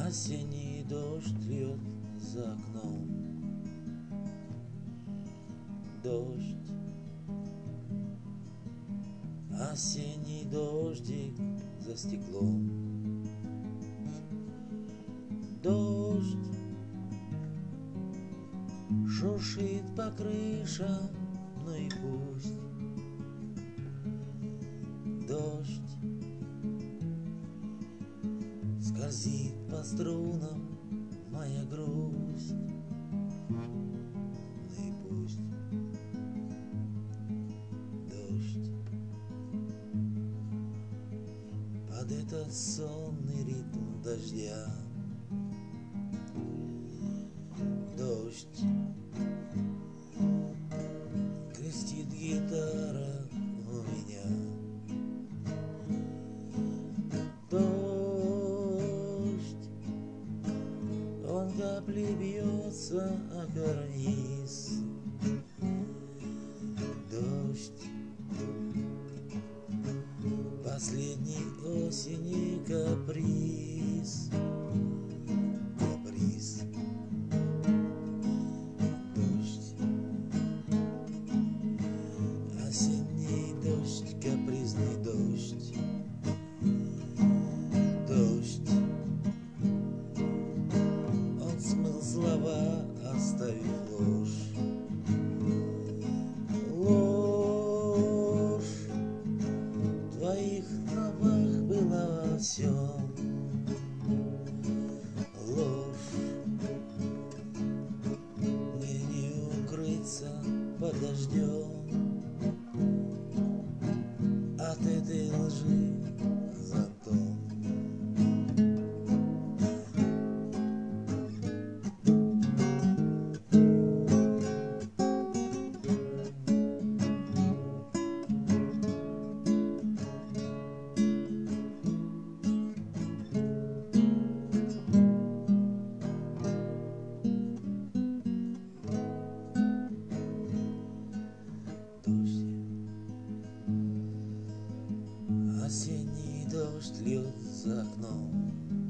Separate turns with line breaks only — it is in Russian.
Осенний дождь льет за окном. Дождь, осенний дождик за стеклом. Дождь шуршит по крышам, ну и пусть. Дождь скользит по струнам, моя грусть. Ну и пусть. Дождь под этот сонный ритм дождя. Дождь, крестит гитара у меня. Дождь, он капли бьется о карниз. Дождь, последний осени каприз. Каприз. Осенний дождь, капризный дождь. Дождь, он смыл слова, оставив ложь. Ложь, в твоих словах была во всем. Ложь, мне не укрыться под дождем от этой лжи зонтом. Дождь, осенний дождь льет за окном.